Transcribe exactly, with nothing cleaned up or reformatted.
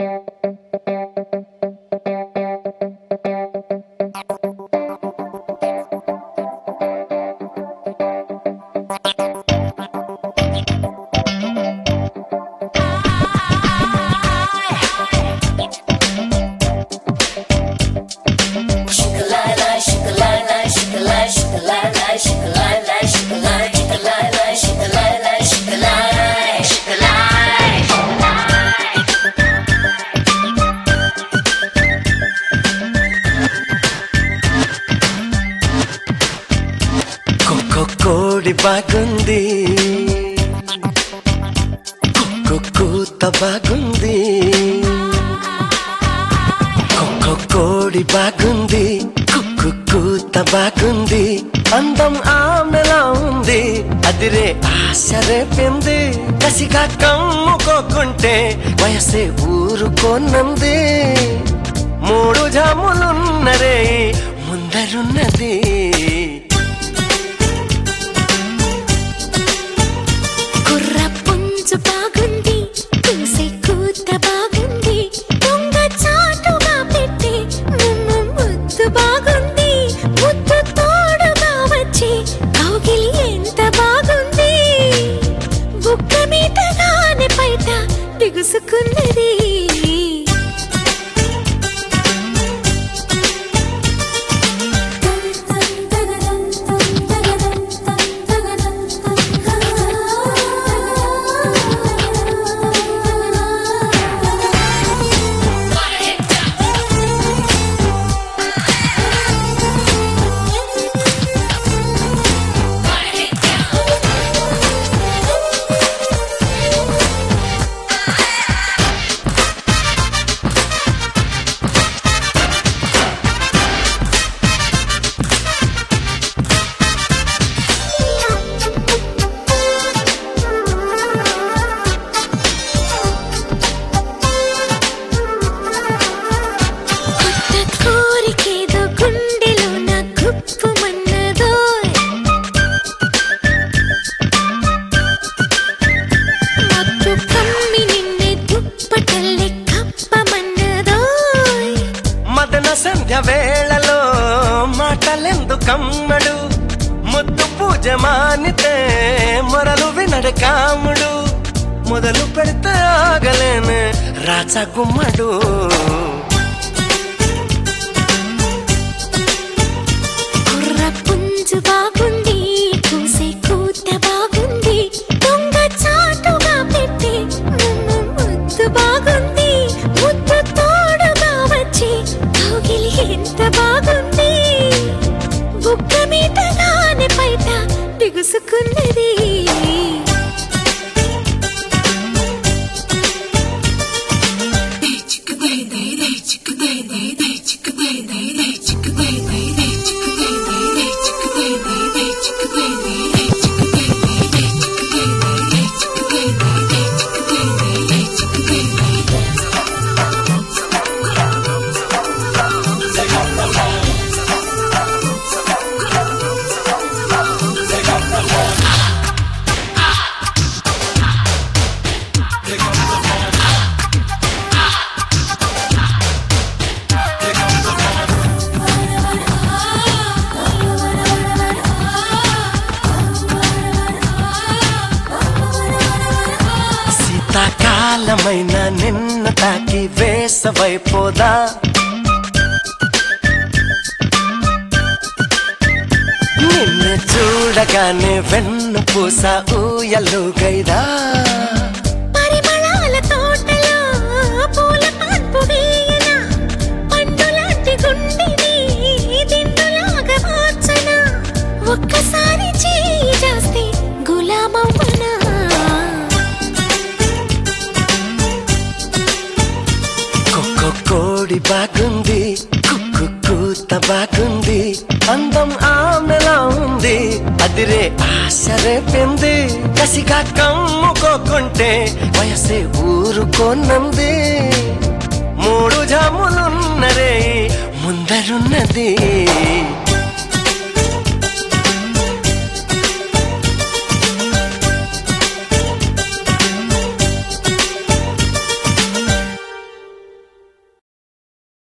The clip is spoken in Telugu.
కోడి బాగుంది, కూత బాగుంది, కోడి బాగుంది, కూత బాగుంది, అందం ఆమెలా ఉంది, అదిరే ఆశ రేపింది, కసిగా కమ్ముకోకుంటే వయసే ఊరుకోనంది, మూడు జాములున్నరే ముందరున్నది. బాగుంది పూసే కూత బాగుంది, దొంగ చాటుగా పెట్టి ముద్దు బాగుంది, ముద్దు తోడుగా వచ్చి కౌగిలి ఎంత బాగుంది, బుక్క మీటగానే బయట బిగుసుకున్నది. సంధ్య వేళలో మాటలెందుకమ్మడు, ముద్దు పూజ మానితే మొరలు వినడు కాముడు, మొదలు పెడితే ఆగలేను రాచా గుమ్మడు. కుర్ర పుంజు బాగుంది పూసే కూత బాగుంది, దొంగ చాటుగా పెట్టి ముద్దు బాగుంది, ముద్దు తోడుగా వచ్చి కౌగిలి ఎంత బాగుంది, బుక్క మీటగానే బయట బిగుసుకున్నది. శీతాకాలమైన నిన్ను తాకి వేసవైపోదా, నిన్ను చూడగానే వెన్ను పూస ఊయలుగైదా, పరిమళాల తోటలో పూల పాన్పు వేయన, పండులాంటి గుండెని దిండులాగా మార్చన, ఒక్కసారి చేయి చేస్తే గులామవ్వనా. కోడి బాగుంది, కూత బాగుంది, అందం ఆమెలా ఉంది, అదిరే ఆశ రేపింది, కసిగా కమ్ముకోకుంటే వయసే ఊరుకోనంది, మూడు జాములున్నరే ముందరున్నది.